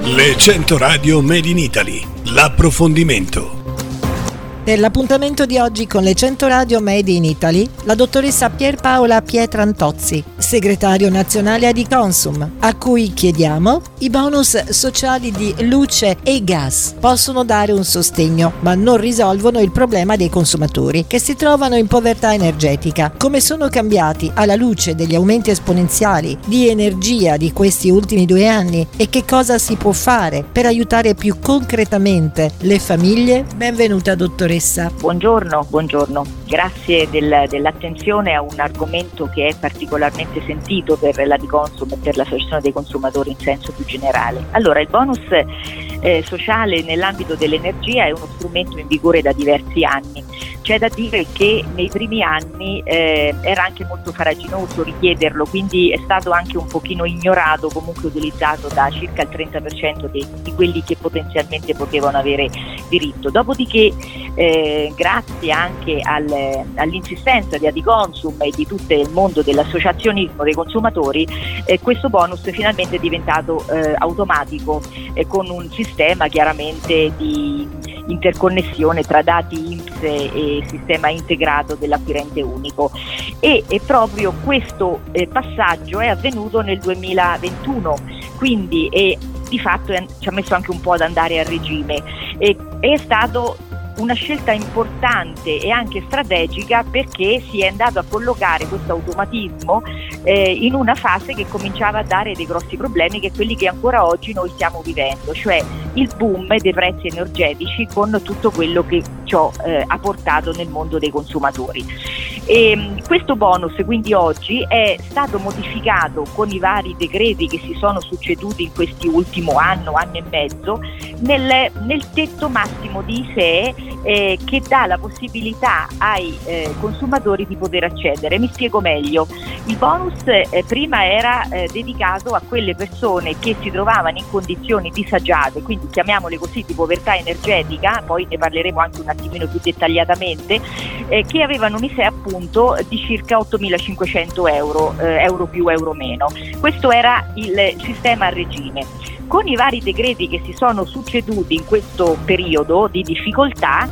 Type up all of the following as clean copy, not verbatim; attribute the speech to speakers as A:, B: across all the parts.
A: Le 100 radio Made in Italy, l'approfondimento.
B: Per l'appuntamento di oggi con le 100 radio Made in Italy, la dottoressa Pierpaola Pietrantozzi, segretario nazionale Adiconsum, a cui chiediamo: i bonus sociali di luce e gas possono dare un sostegno, ma non risolvono il problema dei consumatori che si trovano in povertà energetica. Come sono cambiati alla luce degli aumenti esponenziali di energia di questi ultimi 2 anni e che cosa si può fare per aiutare più concretamente le famiglie? Benvenuta dottoressa.
C: Buongiorno. Grazie dell'attenzione a un argomento che è particolarmente sentito per l'Adiconsum e per l'Associazione dei consumatori in senso più generale. Allora, il bonus sociale nell'ambito dell'energia è uno strumento in vigore da diversi anni. C'è da dire che nei primi anni era anche molto farraginoso richiederlo, quindi è stato anche un pochino ignorato, comunque utilizzato da circa il 30% di quelli che potenzialmente potevano avere diritto. Dopodiché, grazie anche all'insistenza di Adiconsum e di tutto il mondo dell'associazionismo dei consumatori, questo bonus finalmente è diventato automatico, con un sistema chiaramente di interconnessione tra dati INPS e sistema integrato dell'acquirente unico, e proprio questo passaggio è avvenuto nel 2021, quindi di fatto ci ha messo anche un po' ad andare a regime, è stato una scelta importante e anche strategica, perché si è andato a collocare questo automatismo in una fase che cominciava a dare dei grossi problemi, che è quelli che ancora oggi noi stiamo vivendo, cioè il boom dei prezzi energetici con tutto quello che ciò ha portato nel mondo dei consumatori. Questo bonus quindi oggi è stato modificato con i vari decreti che si sono succeduti in questi ultimo anno e mezzo, nel tetto massimo di ISEE, che dà la possibilità ai consumatori di poter accedere. Mi spiego meglio. Il bonus prima era dedicato a quelle persone che si trovavano in condizioni disagiate, quindi chiamiamole così, di povertà energetica, poi ne parleremo anche un attimino più dettagliatamente, che avevano un ISEE appunto di circa 8.500 euro più, euro meno. Questo era il sistema a regime. Con i vari decreti che si sono succeduti in questo periodo di difficoltà,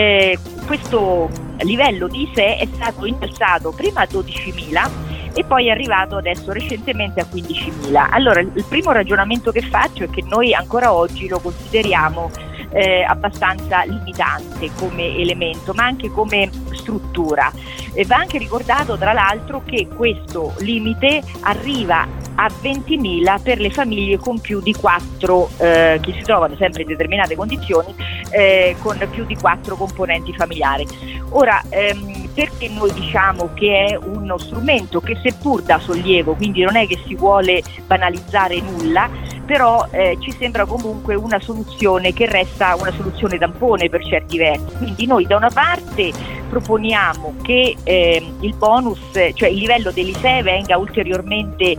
C: questo livello di ISEE è stato innalzato prima a 12.000 e poi è arrivato adesso recentemente a 15.000. Allora, il primo ragionamento che faccio è che noi ancora oggi lo consideriamo abbastanza limitante come elemento, ma anche come struttura. Va anche ricordato tra l'altro che questo limite arriva a 20.000 per le famiglie con più di 4 che si trovano sempre in determinate condizioni, con più di 4 componenti familiari. Ora, perché noi diciamo che è uno strumento che, seppur dà sollievo, quindi non è che si vuole banalizzare nulla, però ci sembra comunque una soluzione che resta una soluzione tampone per certi versi. Quindi noi da una parte proponiamo che il bonus, cioè il livello dell'ISEE, venga ulteriormente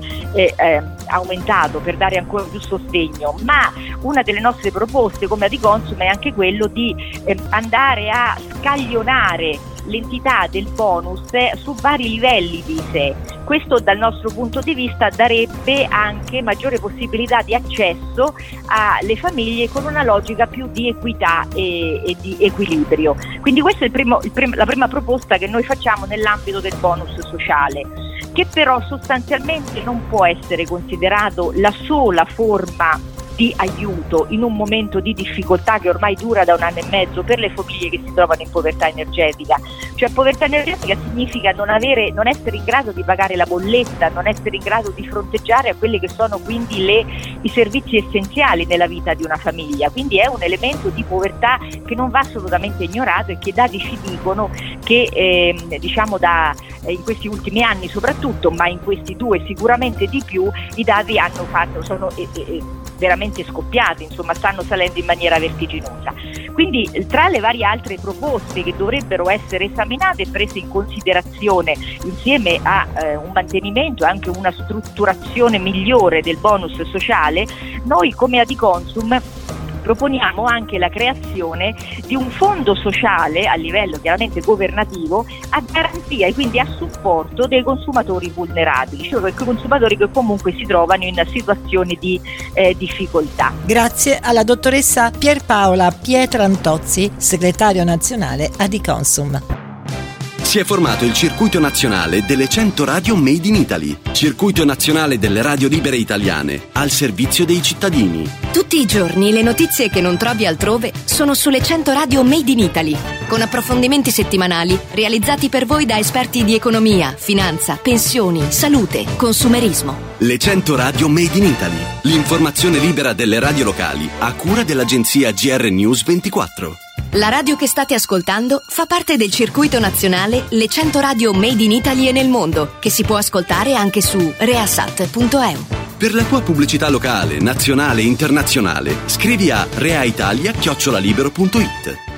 C: aumentato per dare ancora più sostegno, ma una delle nostre proposte come Adiconsum è anche quello di andare a scaglionare l'entità del bonus su vari livelli di ISEE. Questo dal nostro punto di vista darebbe anche maggiore possibilità di accesso alle famiglie con una logica più di equità e di equilibrio. Quindi questa è la prima proposta che noi facciamo nell'ambito del bonus sociale, che però sostanzialmente non può essere considerato la sola forma di aiuto in un momento di difficoltà che ormai dura da 1 anno e mezzo per le famiglie che si trovano in povertà energetica. Cioè, povertà energetica significa non essere in grado di pagare la bolletta, non essere in grado di fronteggiare a quelle che sono quindi i servizi essenziali nella vita di una famiglia. Quindi è un elemento di povertà che non va assolutamente ignorato e che i dati ci dicono che in questi ultimi anni soprattutto, ma in questi 2 sicuramente di più, i dati sono veramente scoppiati, insomma stanno salendo in maniera vertiginosa. Quindi tra le varie altre proposte che dovrebbero essere esaminate e prese in considerazione insieme a un mantenimento e anche una strutturazione migliore del bonus sociale, noi come Adiconsum proponiamo anche la creazione di un fondo sociale a livello chiaramente governativo a garanzia e quindi a supporto dei consumatori vulnerabili, cioè quei consumatori che comunque si trovano in situazioni di difficoltà.
B: Grazie alla dottoressa Pierpaola Pietrantozzi, segretario nazionale Adiconsum.
D: Si è formato il circuito nazionale delle 100 radio Made in Italy, circuito nazionale delle radio libere italiane, al servizio dei cittadini.
E: Tutti i giorni le notizie che non trovi altrove sono sulle 100 radio Made in Italy, con approfondimenti settimanali realizzati per voi da esperti di economia, finanza, pensioni, salute, consumerismo.
D: Le 100 radio Made in Italy, l'informazione libera delle radio locali a cura dell'agenzia GR News 24.
E: La radio che state ascoltando fa parte del circuito nazionale Le 100 radio Made in Italy e nel mondo, che si può ascoltare anche su reasat.eu.
D: Per la tua pubblicità locale, nazionale e internazionale, scrivi a reaitalia@libero.it.